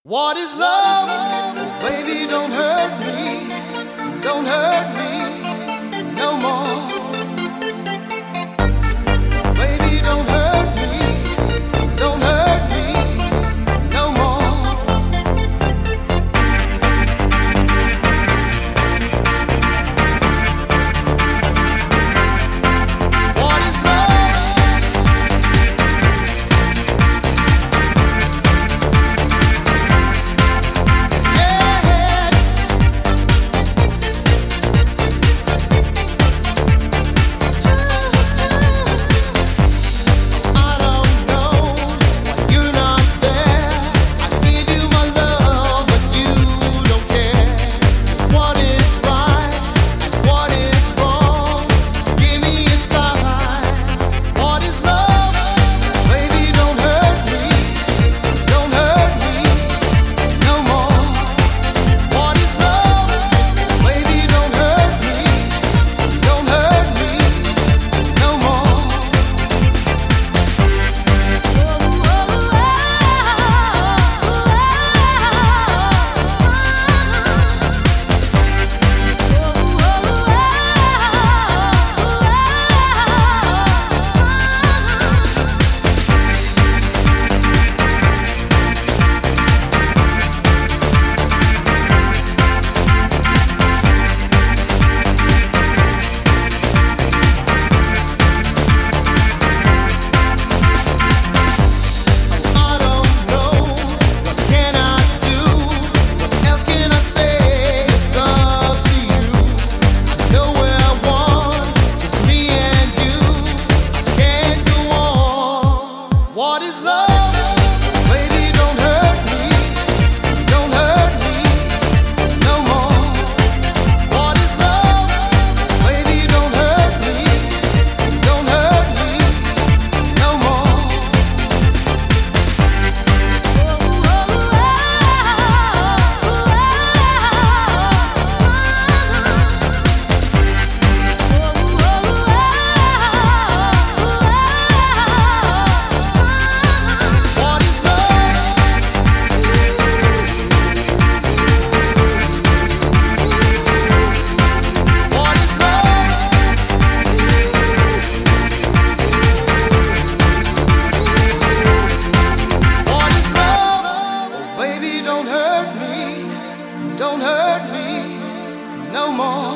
What is love? Baby, don't hurt me. Don't hurt me no more. Baby, don't hurt me. Don't hurt me no more. What is love? Yeah. I don't know why you're not there. I give you my love, but you don't care. So what is right and what is wrong? Give me a sign. What is love? Baby, don't hurt me. Don't hurt me no more. What is love? Baby, don't hurt me. Don't hurt me no more. I don't know, what can I do? What else can I say? It's up to you. I know where I want, just me and you. I can't go on. What is love? Baby, don't hurt me. Don't hurt me no more. What is love? Baby, don't hurt me. Don't hurt me no more. What is love? What is love? What is love? Oh, baby, don't hurt me. Don't hurt me no more.